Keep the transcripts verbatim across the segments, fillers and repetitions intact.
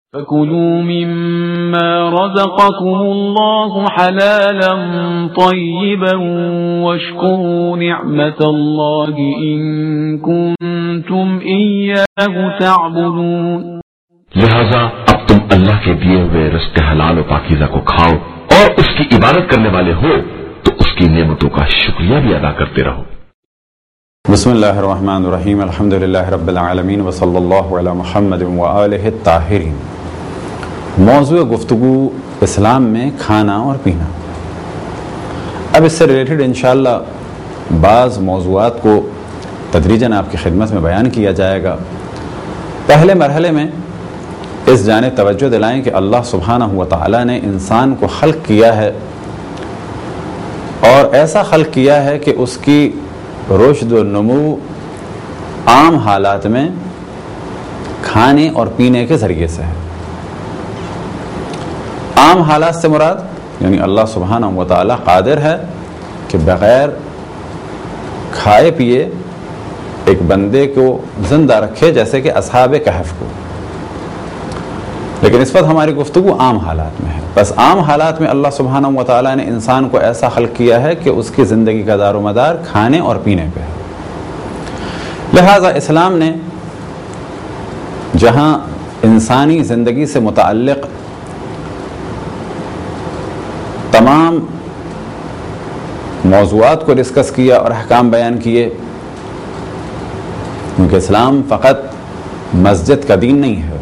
فَكُلُوا مِمَّا رَزَقَكُمُ اللَّهُ حَلَالًا طَيِّبًا وَاشْكُرُوا نِعْمَةَ اللَّهِ إِن كُنتُمْ إِيَّاهُ تَعْبُدُونَ۔ لہذا اب تم اللہ کے دیے ہوئے رزق حلال و پاکیزہ کو کھاؤ اور اس کی عبادت کرنے والے ہو تو اس کی نعمتوں کا شکریہ بھی ادا کرتے رہو۔ بسم اللہ الرحمن الرحیم، الحمدللہ رب العالمین وصلی اللہ علی محمد وآلہ الطاہرین۔ موضوع گفتگو اسلام میں کھانا اور پینا۔ اب اس سے ریلیٹڈ انشاءاللہ بعض موضوعات کو تدریجاً آپ کی خدمت میں بیان کیا جائے گا۔ پہلے مرحلے میں اس جانب توجہ دلائیں کہ اللہ سبحانہ و تعالی نے انسان کو خلق کیا ہے اور ایسا خلق کیا ہے کہ اس کی رشد و نمو عام حالات میں کھانے اور پینے کے ذریعے سے ہے۔ عام حالات سے مراد یعنی اللہ سبحانہ و تعالی قادر ہے کہ بغیر کھائے پیے ایک بندے کو زندہ رکھے، جیسے کہ اصحاب کہف کو۔ لیکن اس وقت ہماری گفتگو عام حالات میں ہے۔ بس عام حالات میں اللہ سبحانہ و تعالی نے انسان کو ایسا خلق کیا ہے کہ اس کی زندگی کا دار و مدار کھانے اور پینے پہ ہے۔ لہٰذا اسلام نے جہاں انسانی زندگی سے متعلق تمام موضوعات کو ڈسکس کیا اور احکام بیان کیے، کیونکہ اسلام فقط مسجد کا دین نہیں ہے،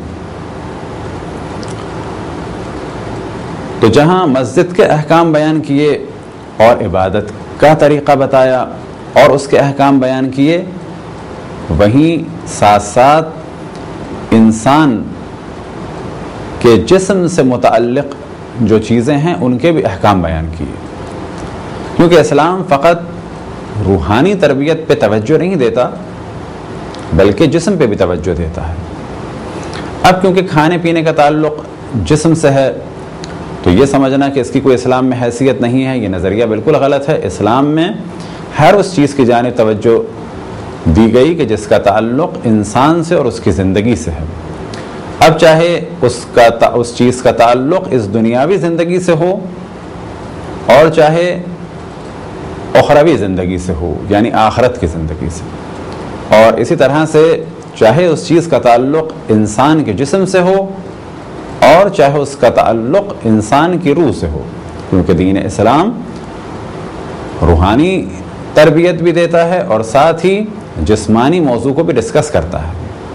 تو جہاں مسجد کے احکام بیان کیے اور عبادت کا طریقہ بتایا اور اس کے احکام بیان کیے، وہیں ساتھ ساتھ انسان کے جسم سے متعلق جو چیزیں ہیں ان کے بھی احکام بیان کیے، کیونکہ اسلام فقط روحانی تربیت پہ توجہ نہیں دیتا بلکہ جسم پہ بھی توجہ دیتا ہے۔ اب کیونکہ کھانے پینے کا تعلق جسم سے ہے تو یہ سمجھنا کہ اس کی کوئی اسلام میں حیثیت نہیں ہے، یہ نظریہ بالکل غلط ہے۔ اسلام میں ہر اس چیز کی جانب توجہ دی گئی کہ جس کا تعلق انسان سے اور اس کی زندگی سے ہے، اب چاہے اس کا اس چیز کا تعلق اس دنیاوی زندگی سے ہو اور چاہے اخروی زندگی سے ہو یعنی آخرت کی زندگی سے، اور اسی طرح سے چاہے اس چیز کا تعلق انسان کے جسم سے ہو اور چاہے اس کا تعلق انسان کی روح سے ہو، کیونکہ دین اسلام روحانی تربیت بھی دیتا ہے اور ساتھ ہی جسمانی موضوع کو بھی ڈسکس کرتا ہے۔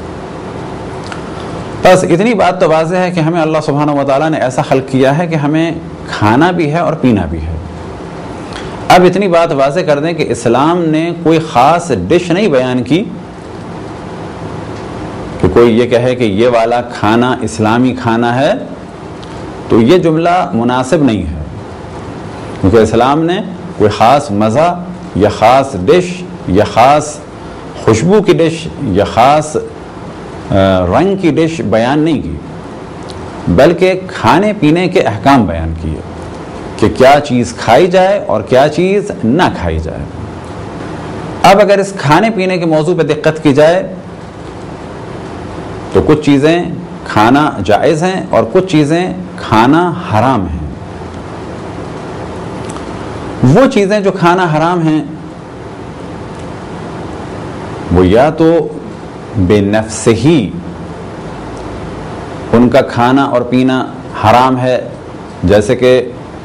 بس اتنی بات تو واضح ہے کہ ہمیں اللہ سبحانہ و تعالیٰ نے ایسا خلق کیا ہے کہ ہمیں کھانا بھی ہے اور پینا بھی ہے۔ اب اتنی بات واضح کر دیں کہ اسلام نے کوئی خاص ڈش نہیں بیان کی کہ کوئی یہ کہے کہ یہ والا کھانا اسلامی کھانا ہے، تو یہ جملہ مناسب نہیں ہے، کیونکہ اسلام نے کوئی خاص مزہ یا خاص ڈش یا خاص خوشبو کی ڈش یا خاص رنگ کی ڈش بیان نہیں کی، بلکہ کھانے پینے کے احکام بیان کیے کہ کیا چیز کھائی جائے اور کیا چیز نہ کھائی جائے۔ اب اگر اس کھانے پینے کے موضوع پہ دقت کی جائے تو کچھ چیزیں کھانا جائز ہیں اور کچھ چیزیں کھانا حرام ہیں۔ وہ چیزیں جو کھانا حرام ہیں وہ یا تو بے نفس ہی ان کا کھانا اور پینا حرام ہے، جیسے کہ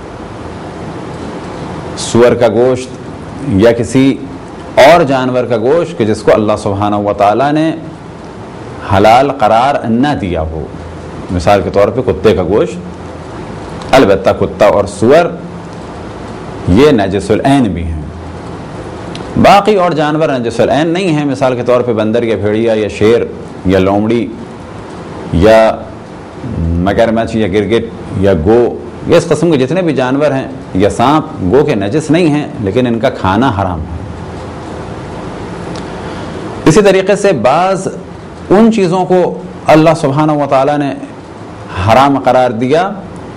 سور کا گوشت یا کسی اور جانور کا گوشت کہ جس کو اللہ سبحانہ و تعالیٰ نے حلال قرار نہ دیا ہو، مثال کے طور پہ کتے کا گوشت، البتہ کتا اور سور یہ نجس العین بھی ہیں، باقی اور جانور نجس العین نہیں ہیں، مثال کے طور پہ بندر یا بھیڑیا یا شیر یا لومڑی یا مگرمچھ یا گرگٹ یا گو، یہ اس قسم کے جتنے بھی جانور ہیں یا سانپ گو کے نجس نہیں ہیں لیکن ان کا کھانا حرام ہے۔ اسی طریقے سے بعض ان چیزوں کو اللہ سبحانہ و تعالیٰ نے حرام قرار دیا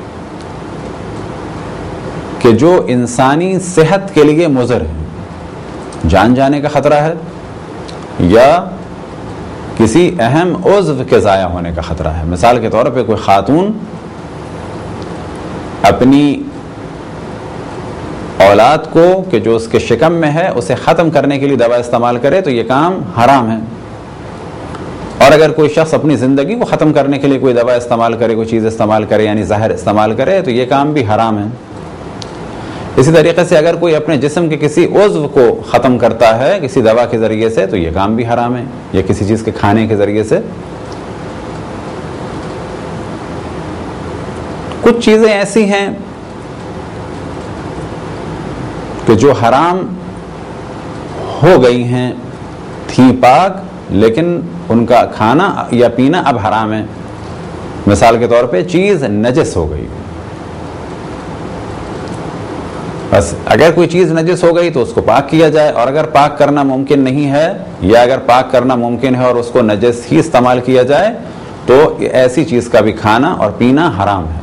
کہ جو انسانی صحت کے لیے مضر ہے، جان جانے کا خطرہ ہے یا کسی اہم عضو کے ضائع ہونے کا خطرہ ہے. مثال کے طور پہ کوئی خاتون اپنی اولاد کو کہ جو اس کے شکم میں ہے اسے ختم کرنے کے لیے دوا استعمال کرے تو یہ کام حرام ہے. اور اگر کوئی شخص اپنی زندگی کو ختم کرنے کے لیے کوئی دوا استعمال کرے, کوئی چیز استعمال کرے یعنی زہر استعمال کرے تو یہ کام بھی حرام ہے. اسی طریقے سے اگر کوئی اپنے جسم کے کسی عضو کو ختم کرتا ہے کسی دوا کے ذریعے سے تو یہ کام بھی حرام ہے, یا کسی چیز کے کھانے کے ذریعے سے. کچھ چیزیں ایسی ہیں کہ جو حرام ہو گئی ہیں, تھیں پاک, لیکن ان کا کھانا یا پینا اب حرام ہے. مثال کے طور پہ چیز نجس ہو گئی, بس اگر کوئی چیز نجس ہو گئی تو اس کو پاک کیا جائے, اور اگر پاک کرنا ممکن نہیں ہے یا اگر پاک کرنا ممکن ہے اور اس کو نجس ہی استعمال کیا جائے تو ایسی چیز کا بھی کھانا اور پینا حرام ہے.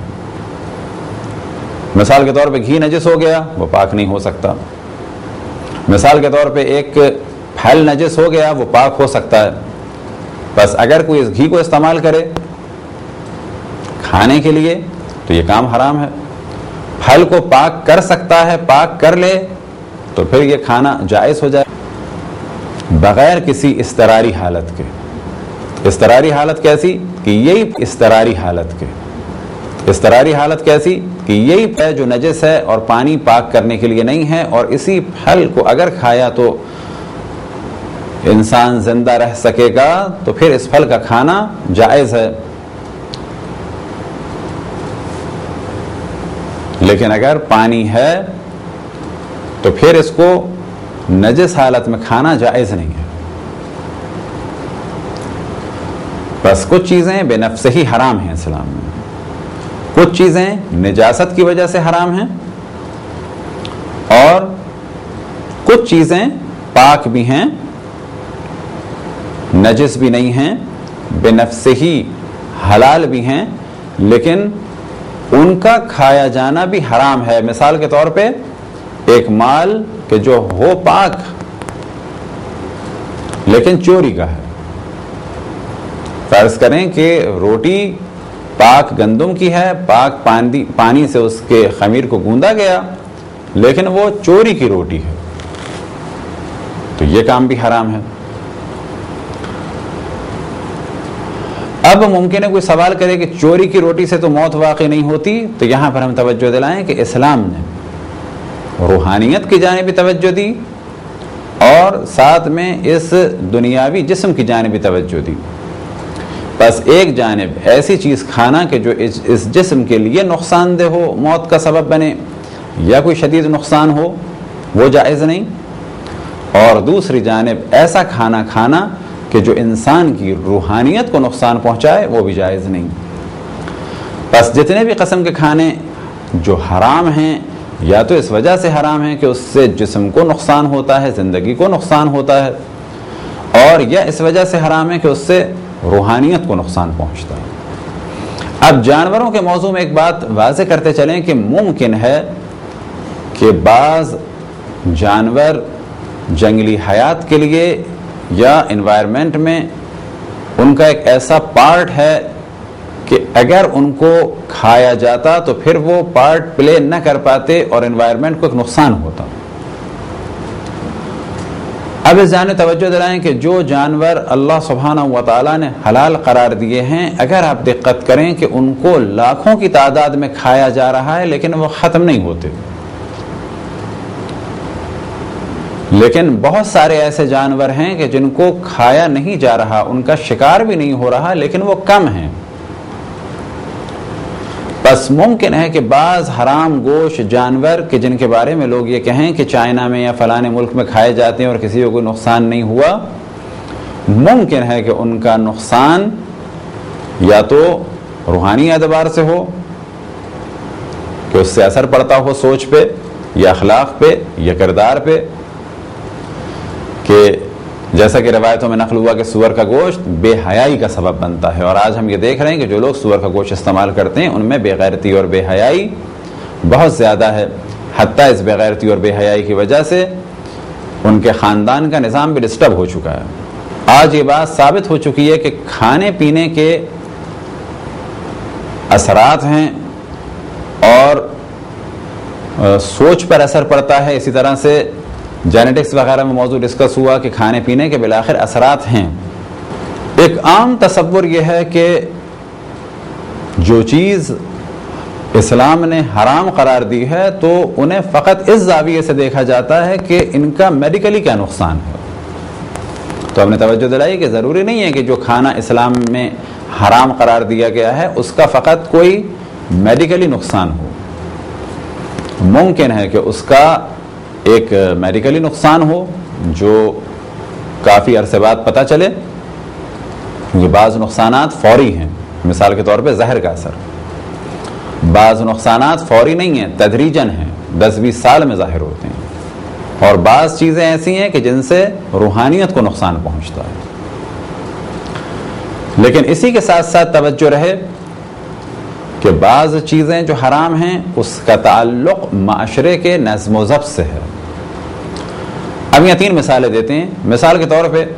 مثال کے طور پہ گھی نجس ہو گیا, وہ پاک نہیں ہو سکتا. مثال کے طور پہ ایک پھل نجس ہو گیا, وہ پاک ہو سکتا ہے. بس اگر کوئی اس گھی کو استعمال کرے کھانے کے لیے تو یہ کام حرام ہے. پھل کو پاک کر سکتا ہے, پاک کر لے تو پھر یہ کھانا جائز ہو جائے بغیر کسی اضطراری حالت کے. اضطراری حالت کیسی کہ یہی اضطراری حالت کے اضطراری حالت کیسی کہ یہی ہے جو نجس ہے اور پانی پاک کرنے کے لیے نہیں ہے, اور اسی پھل کو اگر کھایا تو انسان زندہ رہ سکے گا تو پھر اس پھل کا کھانا جائز ہے. لیکن اگر پانی ہے تو پھر اس کو نجس حالت میں کھانا جائز نہیں ہے. بس کچھ چیزیں بے نفس ہی حرام ہیں اسلام میں, کچھ چیزیں نجاست کی وجہ سے حرام ہیں, اور کچھ چیزیں پاک بھی ہیں, نجس بھی نہیں ہیں, بے نفس ہی حلال بھی ہیں, لیکن ان کا کھایا جانا بھی حرام ہے. مثال کے طور پہ ایک مال کہ جو ہو پاک لیکن چوری کا ہے. فرض کریں کہ روٹی پاک گندم کی ہے, پاک پانی پانی سے اس کے خمیر کو گوندا گیا, لیکن وہ چوری کی روٹی ہے تو یہ کام بھی حرام ہے. اب ممکن ہے کوئی سوال کرے کہ چوری کی روٹی سے تو موت واقع نہیں ہوتی, تو یہاں پر ہم توجہ دلائیں کہ اسلام نے روحانیت کی جانب توجہ دی اور ساتھ میں اس دنیاوی جسم کی جانب توجہ دی. بس ایک جانب ایسی چیز کھانا کہ جو اس جسم کے لیے نقصان دہ ہو, موت کا سبب بنے یا کوئی شدید نقصان ہو, وہ جائز نہیں, اور دوسری جانب ایسا کھانا کھانا کہ جو انسان کی روحانیت کو نقصان پہنچائے وہ بھی جائز نہیں. بس جتنے بھی قسم کے کھانے جو حرام ہیں یا تو اس وجہ سے حرام ہیں کہ اس سے جسم کو نقصان ہوتا ہے, زندگی کو نقصان ہوتا ہے, اور یا اس وجہ سے حرام ہے کہ اس سے روحانیت کو نقصان پہنچتا ہے. اب جانوروں کے موضوع میں ایک بات واضح کرتے چلیں کہ ممکن ہے کہ بعض جانور جنگلی حیات کے لیے یا انوائرمنٹ میں ان کا ایک ایسا پارٹ ہے کہ اگر ان کو کھایا جاتا تو پھر وہ پارٹ پلے نہ کر پاتے اور انوائرمنٹ کو ایک نقصان ہوتا. اب اس جانب توجہ دلائیں کہ جو جانور اللہ سبحانہ و تعالیٰ نے حلال قرار دیے ہیں, اگر آپ دقت کریں کہ ان کو لاکھوں کی تعداد میں کھایا جا رہا ہے لیکن وہ ختم نہیں ہوتے, لیکن بہت سارے ایسے جانور ہیں کہ جن کو کھایا نہیں جا رہا, ان کا شکار بھی نہیں ہو رہا, لیکن وہ کم ہیں. بس ممکن ہے کہ بعض حرام گوشت جانور کہ جن کے بارے میں لوگ یہ کہیں کہ چائنا میں یا فلانے ملک میں کھائے جاتے ہیں اور کسی کو کوئی نقصان نہیں ہوا, ممکن ہے کہ ان کا نقصان یا تو روحانی اعتبار سے ہو کہ اس سے اثر پڑتا ہو سوچ پہ یا اخلاق پہ یا کردار پہ, کہ جیسا کہ روایتوں میں نقل ہوا کہ سور کا گوشت بے حیائی کا سبب بنتا ہے, اور آج ہم یہ دیکھ رہے ہیں کہ جو لوگ سور کا گوشت استعمال کرتے ہیں ان میں بے غیرتی اور بے حیائی بہت زیادہ ہے, حتیٰ اس بے غیرتی اور بے حیائی کی وجہ سے ان کے خاندان کا نظام بھی ڈسٹرب ہو چکا ہے. آج یہ بات ثابت ہو چکی ہے کہ کھانے پینے کے اثرات ہیں اور سوچ پر اثر پڑتا ہے. اسی طرح سے جینیٹکس وغیرہ میں موضوع ڈسکس ہوا کہ کھانے پینے کے بالآخر اثرات ہیں. ایک عام تصور یہ ہے کہ جو چیز اسلام نے حرام قرار دی ہے تو انہیں فقط اس زاویے سے دیکھا جاتا ہے کہ ان کا میڈیکلی کیا نقصان ہے. تو ہم نے توجہ دلائی کہ ضروری نہیں ہے کہ جو کھانا اسلام میں حرام قرار دیا گیا ہے اس کا فقط کوئی میڈیکلی نقصان ہو. ممکن ہے کہ اس کا ایک میڈیکلی نقصان ہو جو کافی عرصے بعد پتہ چلے، کیونکہ بعض نقصانات فوری ہیں. مثال کے طور پہ زہر کا اثر، بعض نقصانات فوری نہیں ہیں، تدریجاً ہیں، دس بیس سال میں ظاہر ہوتے ہیں. اور بعض چیزیں ایسی ہیں کہ جن سے روحانیت کو نقصان پہنچتا ہے. لیکن اسی کے ساتھ ساتھ توجہ رہے کہ بعض چیزیں جو حرام ہیں اس کا تعلق معاشرے کے نظم و ضبط سے ہے. اب یہ تین مثالیں دیتے ہیں. مثال کے طور پہ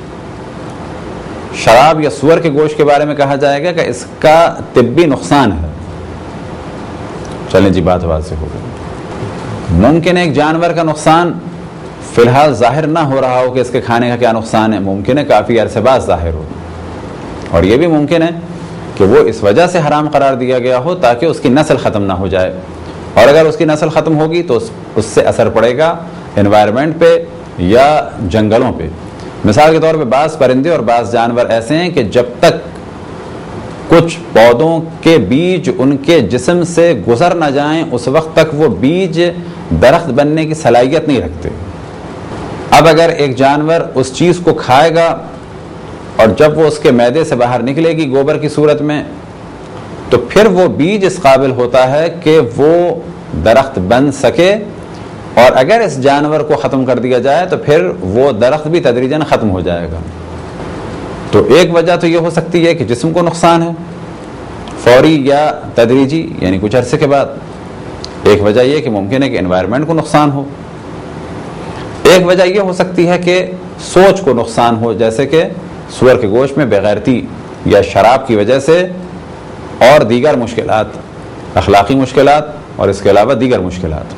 شراب یا سور کے گوشت کے بارے میں کہا جائے گا کہ اس کا طبی نقصان ہے. چلیں جی بات واضح ہو گئی. ممکن ہے ایک جانور کا نقصان فی الحال ظاہر نہ ہو رہا ہو کہ اس کے کھانے کا کیا نقصان ہے، ممکن ہے کافی عرصے بعد ظاہر ہو. اور یہ بھی ممکن ہے کہ وہ اس وجہ سے حرام قرار دیا گیا ہو تاکہ اس کی نسل ختم نہ ہو جائے. اور اگر اس کی نسل ختم ہوگی تو اس سے اثر پڑے گا انوائرمنٹ پہ یا جنگلوں پہ. مثال کے طور پہ بعض پرندے اور بعض جانور ایسے ہیں کہ جب تک کچھ پودوں کے بیج ان کے جسم سے گزر نہ جائیں اس وقت تک وہ بیج درخت بننے کی صلاحیت نہیں رکھتے. اب اگر ایک جانور اس چیز کو کھائے گا اور جب وہ اس کے معدے سے باہر نکلے گی گوبر کی صورت میں تو پھر وہ بیج اس قابل ہوتا ہے کہ وہ درخت بن سکے. اور اگر اس جانور کو ختم کر دیا جائے تو پھر وہ درخت بھی تدریجاً ختم ہو جائے گا. تو ایک وجہ تو یہ ہو سکتی ہے کہ جسم کو نقصان ہے فوری یا تدریجی یعنی کچھ عرصے کے بعد. ایک وجہ یہ کہ ممکن ہے کہ انوائرمنٹ کو نقصان ہو. ایک وجہ یہ ہو سکتی ہے کہ سوچ کو نقصان ہو، جیسے کہ سور کے گوشت میں بےغیرتی یا شراب کی وجہ سے اور دیگر مشکلات، اخلاقی مشکلات اور اس کے علاوہ دیگر مشکلات.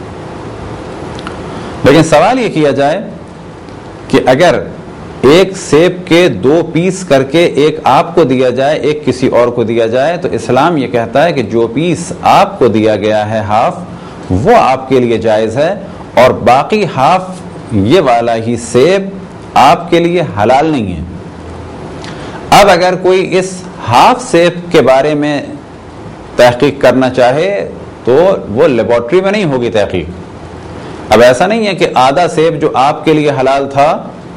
لیکن سوال یہ کیا جائے کہ اگر ایک سیب کے دو پیس کر کے ایک آپ کو دیا جائے ایک کسی اور کو دیا جائے تو اسلام یہ کہتا ہے کہ جو پیس آپ کو دیا گیا ہے ہاف وہ آپ کے لیے جائز ہے اور باقی ہاف یہ والا ہی سیب آپ کے لیے حلال نہیں ہے. اب اگر کوئی اس ہاف سیب کے بارے میں تحقیق کرنا چاہے تو وہ لیبارٹری میں نہیں ہوگی تحقیق. اب ایسا نہیں ہے کہ آدھا سیب جو آپ کے لیے حلال تھا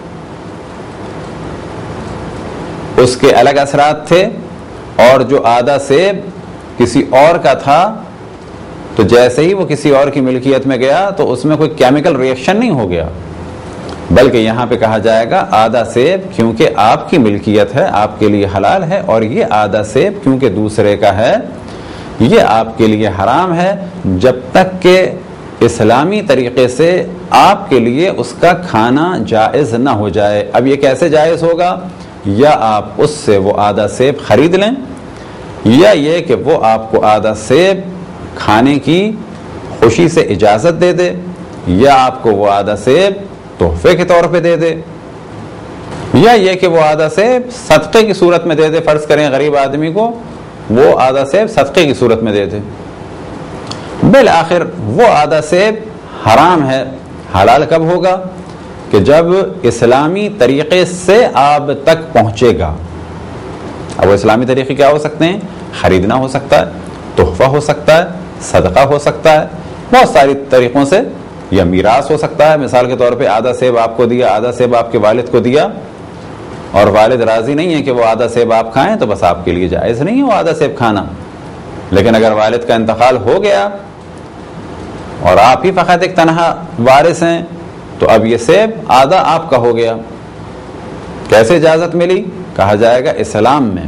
اس کے الگ اثرات تھے اور جو آدھا سیب کسی اور کا تھا تو جیسے ہی وہ کسی اور کی ملکیت میں گیا تو اس میں کوئی کیمیکل ریئیکشن نہیں ہو گیا، بلکہ یہاں پہ کہا جائے گا آدھا سیب کیونکہ آپ کی ملکیت ہے آپ کے لیے حلال ہے اور یہ آدھا سیب کیونکہ دوسرے کا ہے یہ آپ کے لیے حرام ہے جب تک کہ اسلامی طریقے سے آپ کے لیے اس کا کھانا جائز نہ ہو جائے. اب یہ کیسے جائز ہوگا؟ یا آپ اس سے وہ آدھا سیب خرید لیں یا یہ کہ وہ آپ کو آدھا سیب کھانے کی خوشی سے اجازت دے دے یا آپ کو وہ آدھا سیب تحفے کے طور پہ دے دے یا یہ کہ وہ آدھا سیب صدقے کی صورت میں دے دے. فرض کریں غریب آدمی کو وہ آدھا سیب صدقے کی صورت میں دے دے. بالآخر وہ آدھا سیب حرام ہے. حلال کب ہوگا؟ کہ جب اسلامی طریقے سے آپ تک پہنچے گا. اب وہ اسلامی طریقے کیا ہو سکتے ہیں؟ خریدنا ہو سکتا ہے، تحفہ ہو سکتا ہے، صدقہ ہو سکتا ہے، بہت ساری طریقوں سے، یا میراث ہو سکتا ہے. مثال کے طور پہ آدھا سیب آپ کو دیا، آدھا سیب آپ کے والد کو دیا اور والد راضی نہیں ہے کہ وہ آدھا سیب آپ کھائیں تو بس آپ کے لیے جائز نہیں ہے وہ آدھا سیب کھانا. لیکن اگر والد کا انتقال ہو گیا اور آپ ہی فقط ایک تنہا وارث ہیں تو اب یہ سیب آدھا آپ کا ہو گیا. کیسے اجازت ملی؟ کہا جائے گا اسلام میں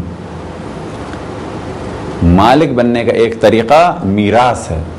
مالک بننے کا ایک طریقہ میراث ہے.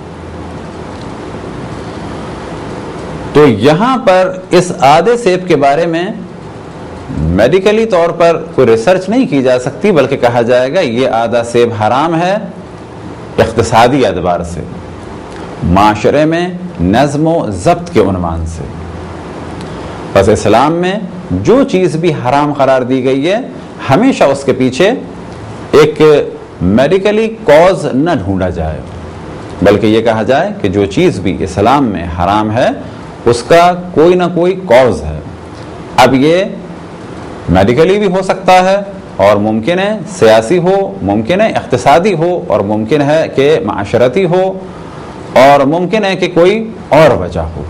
تو یہاں پر اس آدھے سیب کے بارے میں میڈیکلی طور پر کوئی ریسرچ نہیں کی جا سکتی، بلکہ کہا جائے گا یہ آدھا سیب حرام ہے اقتصادی اعتبار سے، معاشرے میں نظم و ضبط کے عنوان سے۔ بس اسلام میں جو چیز بھی حرام قرار دی گئی ہے ہمیشہ اس کے پیچھے ایک میڈیکلی کاز نہ ڈھونڈا جائے، بلکہ یہ کہا جائے کہ جو چیز بھی اسلام میں حرام ہے اس کا کوئی نہ کوئی کاز ہے۔ اب یہ میڈیکلی بھی ہو سکتا ہے، اور ممکن ہے سیاسی ہو، ممکن ہے اقتصادی ہو، اور ممکن ہے کہ معاشرتی ہو، اور ممکن ہے کہ کوئی اور وجہ ہو۔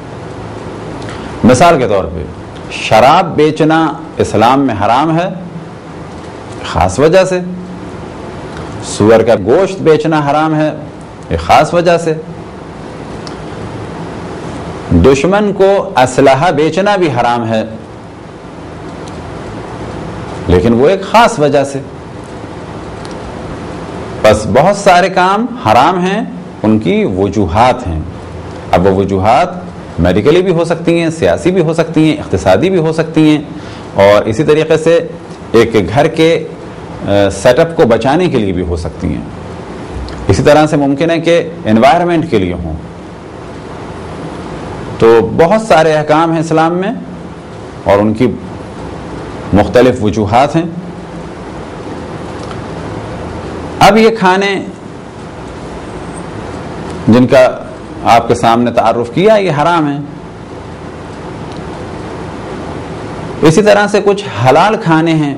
مثال کے طور پہ شراب بیچنا اسلام میں حرام ہے خاص وجہ سے، سور کا گوشت بیچنا حرام ہے ایک خاص وجہ سے، دشمن کو اسلحہ بیچنا بھی حرام ہے لیکن وہ ایک خاص وجہ سے۔ بس بہت سارے کام حرام ہیں، ان کی وجوہات ہیں۔ اب وہ وجوہات میڈیکلی بھی ہو سکتی ہیں، سیاسی بھی ہو سکتی ہیں، اقتصادی بھی ہو سکتی ہیں، اور اسی طریقے سے ایک گھر کے سیٹ اپ کو بچانے کے لیے بھی ہو سکتی ہیں۔ اسی طرح سے ممکن ہے کہ انوائرمنٹ کے لیے ہوں۔ تو بہت سارے احکام ہیں اسلام میں اور ان کی مختلف وجوہات ہیں۔ اب یہ کھانے جن کا آپ کے سامنے تعارف کیا یہ حرام ہیں، اسی طرح سے کچھ حلال کھانے ہیں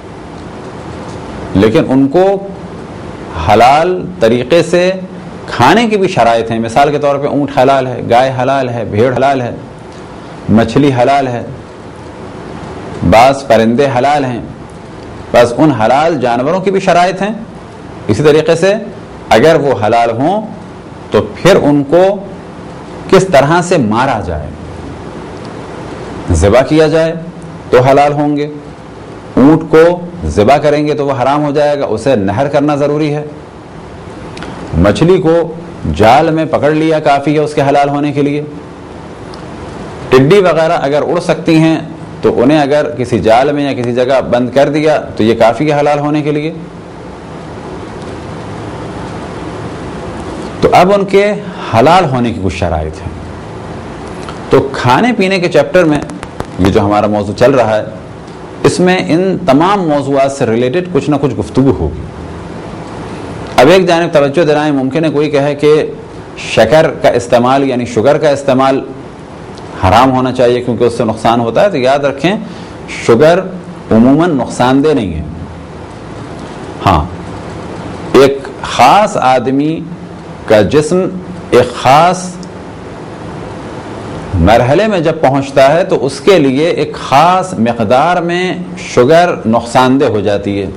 لیکن ان کو حلال طریقے سے کھانے کی بھی شرائط ہیں۔ مثال کے طور پہ اونٹ حلال ہے، گائے حلال ہے، بھیڑ حلال ہے، مچھلی حلال ہے، بعض پرندے حلال ہیں، بس ان حلال جانوروں کی بھی شرائط ہیں۔ اسی طریقے سے اگر وہ حلال ہوں تو پھر ان کو کس طرح سے مارا جائے، ذبح کیا جائے تو حلال ہوں گے۔ اونٹ کو ذبح کریں گے تو وہ حرام ہو جائے گا، اسے نہر کرنا ضروری ہے۔ مچھلی کو جال میں پکڑ لیا کافی ہے اس کے حلال ہونے کے لیے۔ ٹڈی وغیرہ اگر اڑ سکتی ہیں تو انہیں اگر کسی جال میں یا کسی جگہ بند کر دیا تو یہ کافی ہے حلال ہونے کے لیے۔ تو اب ان کے حلال ہونے کی کچھ شرائط ہیں۔ تو کھانے پینے کے چیپٹر میں یہ جو ہمارا موضوع چل رہا ہے اس میں ان تمام موضوعات سے ریلیٹڈ کچھ نہ کچھ گفتگو ہوگی۔ اب ایک جانب توجہ دلائیں، ممکن ہے کوئی کہے کہ شکر کا استعمال یعنی شوگر کا استعمال حرام ہونا چاہیے کیونکہ اس سے نقصان ہوتا ہے۔ تو یاد رکھیں شوگر عموماً نقصان دہ نہیں ہے۔ ہاں، ایک خاص آدمی کا جسم ایک خاص مرحلے میں جب پہنچتا ہے تو اس کے لیے ایک خاص مقدار میں شوگر نقصان دہ ہو جاتی ہے۔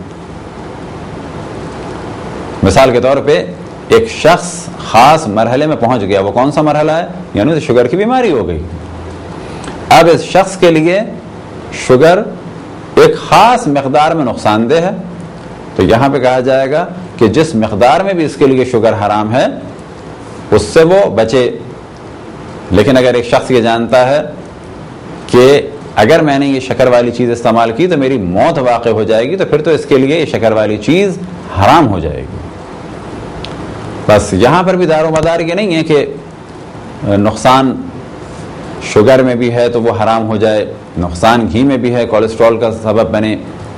مثال کے طور پہ ایک شخص خاص مرحلے میں پہنچ گیا، وہ کون سا مرحلہ ہے؟ یعنی شوگر کی بیماری ہو گئی۔ اب اس شخص کے لیے شوگر ایک خاص مقدار میں نقصان دہ ہے، تو یہاں پہ کہا جائے گا کہ جس مقدار میں بھی اس کے لیے شوگر حرام ہے اس سے وہ بچے۔ لیکن اگر ایک شخص یہ جانتا ہے کہ اگر میں نے یہ شکر والی چیز استعمال کی تو میری موت واقع ہو جائے گی، تو پھر تو اس کے لیے یہ شکر والی چیز حرام ہو جائے گی۔ بس یہاں پر بھی دار و مدار یہ نہیں ہے کہ نقصان شوگر میں بھی ہے تو وہ حرام ہو جائے، نقصان گھی میں بھی ہے، کولیسٹرول کا سبب بنے،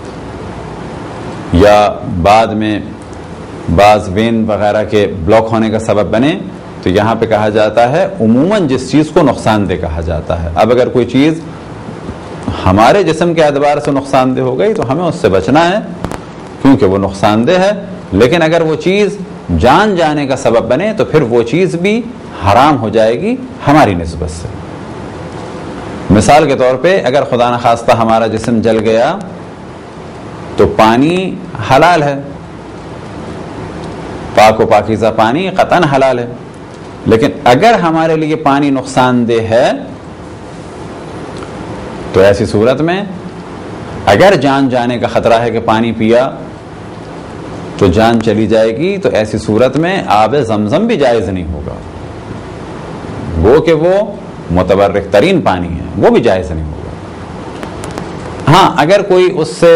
یا بعد میں بعض وین وغیرہ کے بلاک ہونے کا سبب بنے، تو یہاں پہ کہا جاتا ہے عموماً جس چیز کو نقصان دہ کہا جاتا ہے۔ اب اگر کوئی چیز ہمارے جسم کے اعتبار سے نقصان دہ ہو گئی تو ہمیں اس سے بچنا ہے کیونکہ وہ نقصان دہ ہے، لیکن اگر وہ چیز جان جانے کا سبب بنے تو پھر وہ چیز بھی حرام ہو جائے گی ہماری نسبت سے۔ مثال کے طور پہ اگر خدا نخواستہ ہمارا جسم جل گیا تو پانی حلال ہے، پاک و پاکیزہ پانی قطعاً حلال ہے، لیکن اگر ہمارے لیے پانی نقصان دہ ہے تو ایسی صورت میں اگر جان جانے کا خطرہ ہے کہ پانی پیا تو جان چلی جائے گی، تو ایسی صورت میں آب زمزم بھی جائز نہیں ہوگا، وہ کہ وہ متبرک ترین پانی ہے وہ بھی جائز نہیں ہوگا۔ ہاں اگر کوئی اس سے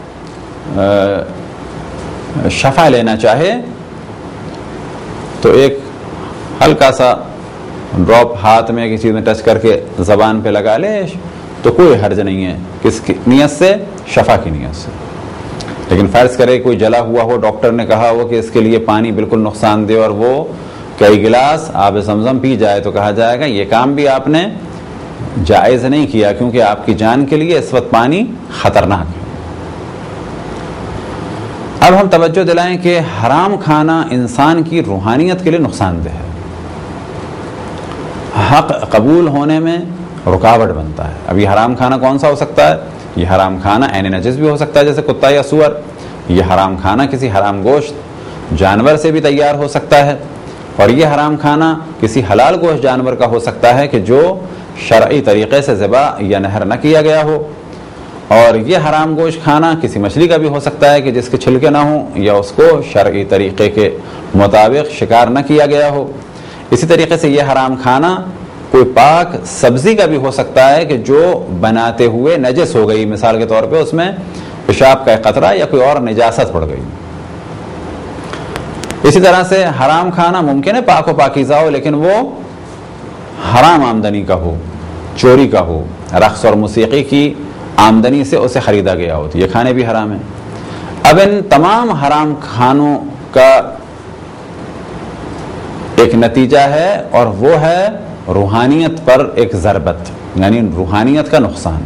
شفا لینا چاہے تو ایک ہلکا سا ڈراپ ہاتھ میں کسی چیز میں ٹچ کر کے زبان پہ لگا لے تو کوئی حرج نہیں ہے، کس کی نیت سے؟ شفا کی نیت سے۔ لیکن فرض کرے کوئی جلا ہوا ہو، ڈاکٹر نے کہا ہو کہ اس کے لیے پانی بالکل نقصان دہ اور وہ کئی گلاس آب زمزم پی جائے تو کہا جائے گا یہ کام بھی آپ نے جائز نہیں کیا، کیونکہ آپ کی جان کے لیے اس وقت پانی خطرناک ہے۔ اب ہم توجہ دلائیں کہ حرام کھانا انسان کی روحانیت کے لیے نقصان دہ ہے، حق قبول ہونے میں رکاوٹ بنتا ہے۔ اب یہ حرام کھانا کون سا ہو سکتا ہے؟ یہ حرام کھانا عین نجس بھی ہو سکتا ہے جیسے کتا یا سور، یہ حرام کھانا کسی حرام گوشت جانور سے بھی تیار ہو سکتا ہے، اور یہ حرام کھانا کسی حلال گوشت جانور کا ہو سکتا ہے کہ جو شرعی طریقے سے ذبح یا نہر نہ کیا گیا ہو، اور یہ حرام گوشت کھانا کسی مچھلی کا بھی ہو سکتا ہے کہ جس کے چھلکے نہ ہوں یا اس کو شرعی طریقے کے مطابق شکار نہ کیا گیا ہو۔ اسی طریقے سے یہ حرام کھانا کوئی پاک سبزی کا بھی ہو سکتا ہے کہ جو بناتے ہوئے نجس ہو گئی، مثال کے طور پہ اس میں پیشاب کا ایک قطرہ یا کوئی اور نجاست پڑ گئی۔ اسی طرح سے حرام کھانا ممکن ہے پاک و پاکیزہ ہو لیکن وہ حرام آمدنی کا ہو، چوری کا ہو، رقص اور موسیقی کی آمدنی سے اسے خریدا گیا ہو، تو یہ کھانے بھی حرام ہیں۔ اب ان تمام حرام کھانوں کا ایک نتیجہ ہے اور وہ ہے روحانیت پر ایک ضربت، یعنی روحانیت کا نقصان۔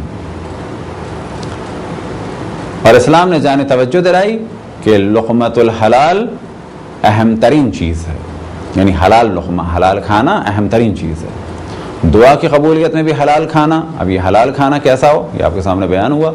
اور اسلام نے جانے توجہ دلائی کہ لقمۃ الحلال اہم ترین چیز ہے، یعنی حلال لقمہ، حلال کھانا اہم ترین چیز ہے۔ دعا کی قبولیت میں بھی حلال کھانا، اب یہ حلال کھانا کیسا ہو یہ آپ کے سامنے بیان ہوا۔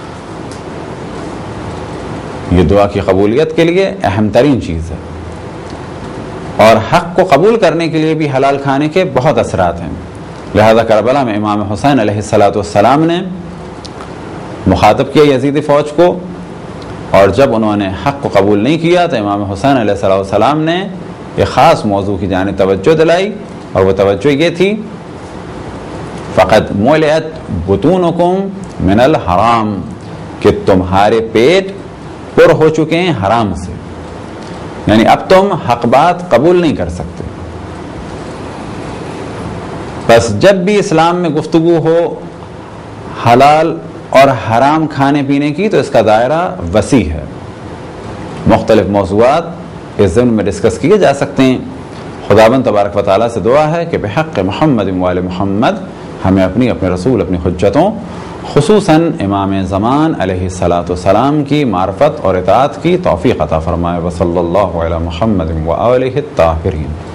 یہ دعا کی قبولیت کے لیے اہم ترین چیز ہے، اور حق کو قبول کرنے کے لیے بھی حلال کھانے کے بہت اثرات ہیں۔ لہذا کربلا میں امام حسین علیہ الصلاۃ والسلام نے مخاطب کیا یزید فوج کو، اور جب انہوں نے حق کو قبول نہیں کیا تو امام حسین علیہ الصلاۃ والسلام نے ایک خاص موضوع کی جانب توجہ دلائی، اور وہ توجہ یہ تھی فقط مولعت بطونکم من الحرام، کہ تمہارے پیٹ پر ہو چکے ہیں حرام سے، یعنی اب تم حق بات قبول نہیں کر سکتے۔ بس جب بھی اسلام میں گفتگو ہو حلال اور حرام کھانے پینے کی تو اس کا دائرہ وسیع ہے، مختلف موضوعات اس ضمن میں ڈسکس کیے جا سکتے ہیں۔ خداوند تبارک و تعالیٰ سے دعا ہے کہ بحق محمد وآل محمد ہمیں اپنی اپنے رسول اپنی حجتوں خصوصاً امام زمان علیہ الصلاۃ والسلام کی معرفت اور اطاعت کی توفیق عطا فرمائے۔ وصلی اللہ علی محمد وآلہ الطاہرین۔